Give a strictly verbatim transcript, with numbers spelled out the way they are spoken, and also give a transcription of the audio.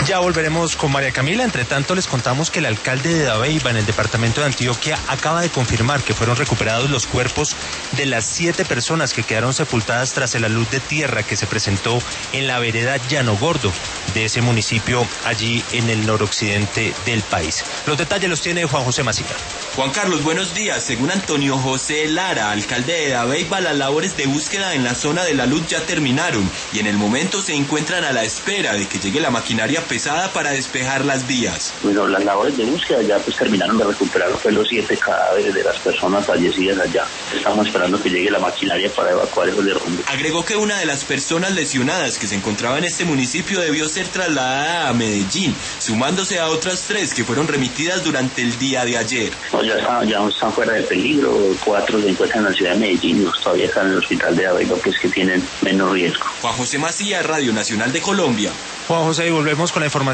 Ya volveremos con María Camila. Entre tanto, les contamos que el alcalde de Dabeiba, en el departamento de Antioquia, acaba de confirmar que fueron recuperados los cuerpos de las siete personas que quedaron sepultadas tras el alud de tierra que se presentó en la vereda Llano Gordo de ese municipio allí en el noroccidente del país. Los detalles los tiene Juan José Macía. Juan Carlos, buenos días. Según Antonio José Lara, alcalde de Dabeiba, las labores de búsqueda en la zona de la alud ya terminaron y en el momento se encuentran a la espera de que llegue la maquinaria pesada para despejar las vías. Bueno, las labores de búsqueda ya pues terminaron de recuperar pues, los siete cadáveres de las personas fallecidas allá. Estamos esperando que llegue la maquinaria para evacuar esos derrumbes. Agregó que una de las personas lesionadas que se encontraba en este municipio debió ser trasladada a Medellín, sumándose a otras tres que fueron remitidas durante el día de ayer. No, ya, están, ya están fuera de peligro, cuatro se encuentran en la ciudad de Medellín, los todavía están en el hospital de Dabeiba, pues que tienen menos riesgo. Juan José Macía, Radio Nacional de Colombia. Juan José, y volvemos con la información.